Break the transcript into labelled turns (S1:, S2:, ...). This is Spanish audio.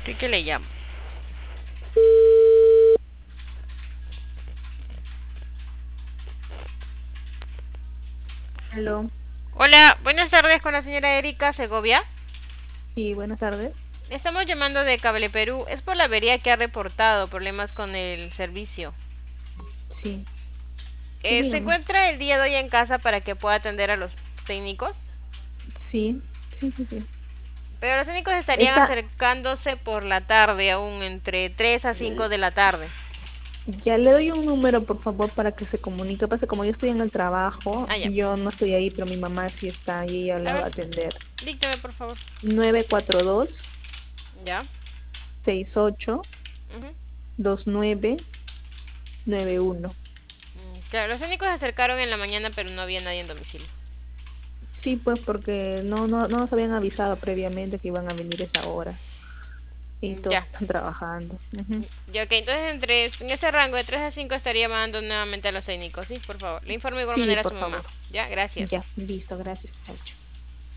S1: ¿Qué le llamo?
S2: Aló,
S1: Hola, buenas tardes con la señora Erika Segovia.
S2: sí, buenas tardes.
S1: Estamos llamando de Cable Perú. Es por la avería que ha reportado problemas con el servicio.
S2: Sí, sí,
S1: ¿Se
S2: dígame.
S1: encuentra el día de hoy en casa para que pueda atender a los técnicos?
S2: Sí, sí, sí, sí.
S1: Pero los técnicos estarían
S2: Esta,
S1: acercándose por la tarde, aún entre 3 a 5 de la tarde.
S2: ya le doy un número, por favor, para que se comunique. Pasa, como yo estoy en el trabajo,
S1: Ah, ya.
S2: yo no estoy ahí, pero mi mamá sí está y ella
S1: A
S2: la va
S1: ver,
S2: a atender.
S1: díctame por favor.
S2: 942
S1: Ya.
S2: 68
S1: Ujú.
S2: 2991.
S1: Claro, los técnicos se acercaron en la mañana, pero no había nadie en domicilio.
S2: Sí, pues porque no nos habían avisado previamente que iban a venir esa hora y todos
S1: Ya.
S2: están trabajando. Ujú.
S1: Ya, ok, entonces en ese rango de 3 a 5 estaría mandando nuevamente a los técnicos, ¿sí? Por favor. Le informo de igual
S2: Sí,
S1: manera a
S2: por
S1: su mamá.
S2: favor.
S1: Ya, gracias.
S2: Ya, listo, gracias. Chao, chao.